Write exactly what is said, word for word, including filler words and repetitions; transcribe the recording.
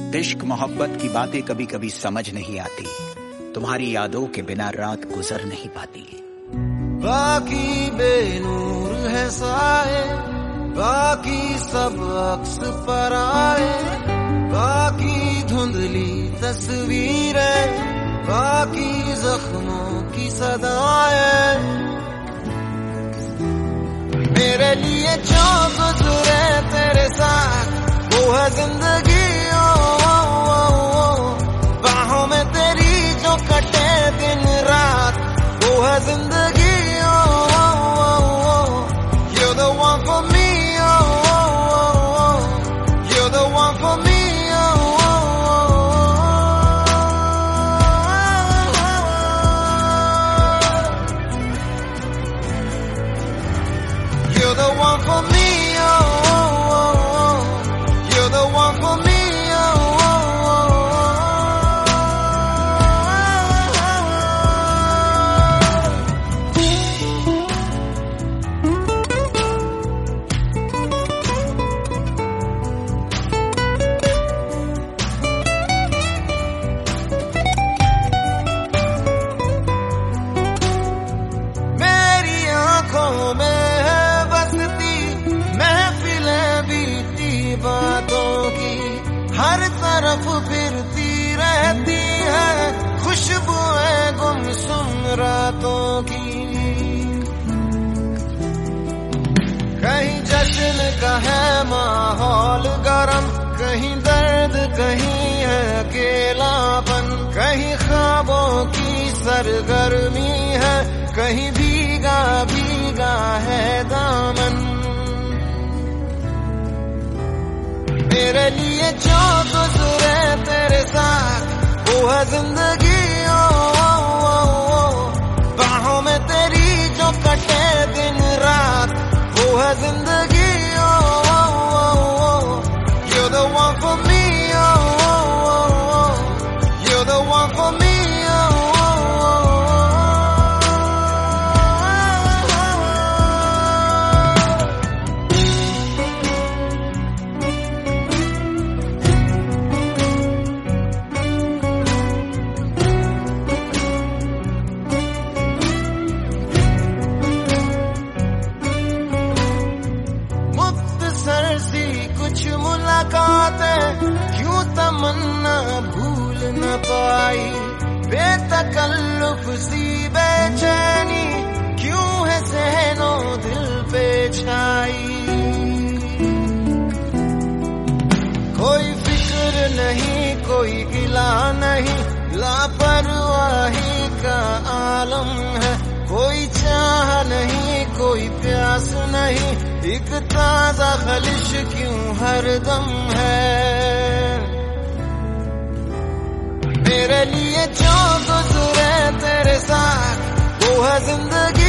इश्क मोहब्बत की बातें कभी कभी समझ नहीं आती, तुम्हारी यादों के बिना रात गुजर नहीं पाती। बाकी बेनूर है साए, बाकी सब अक्स पर आए, बाकी धुंधली तस्वीरें, बाकी जख्मों की सदाएं। मेरे लिए जो गुजरे तेरे साथ वो है जिंदगी, ओ, ओ, ओ, ओ। बाहों में तेरी जो कटे दिन रात वो है जिंदगी, ओ, ओ, ओ, ओ। You're the one for me, oh, oh, oh, oh. You're the one for me, oh, oh, oh. You're the one for me. हर तरफ फिरती रहती है खुशबुएं गुमसुम रातों की। कहीं जश्न का है माहौल गरम, कहीं दर्द कहीं है अकेलापन, कहीं ख्वाबों की सरगर्मी है, कहीं भीगा भीगा है दामन। मेरे लिए जो गुजरे तेरे साथ वो है जिंदगी, ओ, ओ, ओ, ओ। बाहों में तेरी जो कटे दिन रात वो है जिंदगी, ओ, ओ, ओ, ओ। You're the one for me, O, O, O, O. You're the one for me, ओ, ओ, ओ, ओ। कुछ मुलाकातें क्यों तमन्ना भूल न पाई, बेतकल्लुफ सी बेचैनी क्यों है सहनो दिल पे छाई। कोई फिक्र नहीं कोई गिला नहीं, लापरवाही का आलम है, कोई चाह नहीं कोई प्यास नहीं, एक ताजा खलिश क्यों हरदम है। मेरे लिए जो गुजरे तेरे साथ वो है जिंदगी,